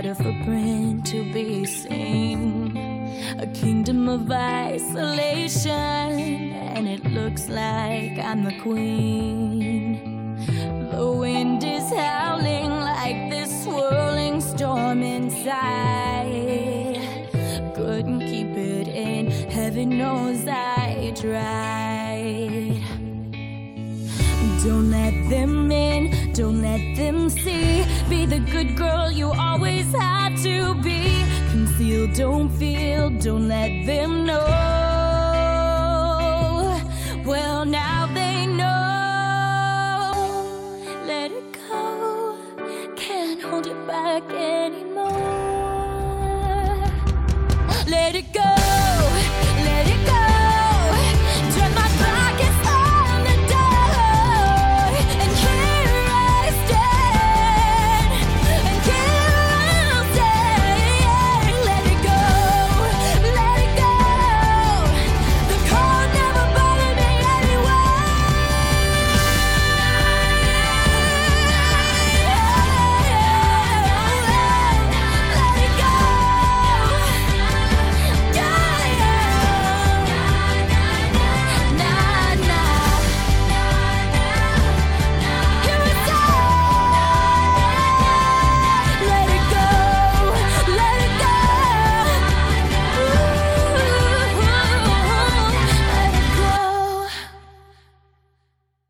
a footprint to be seen, a kingdom of isolation, and it looks like I'm the queen. The wind is howling like this swirling storm inside. Couldn't keep it in, heaven knows I tried. Don't let them in, don't let them see. Be the good girl you always had to be. Conceal, don't feel, don't let them know. Well, now they know. Let it go, can't hold it back anymore. Let it go.